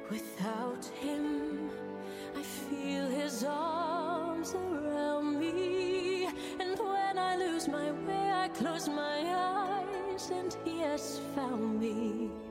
Without him, I feel his arms around me. And when I lose my way, I close my eyes, and he has found me.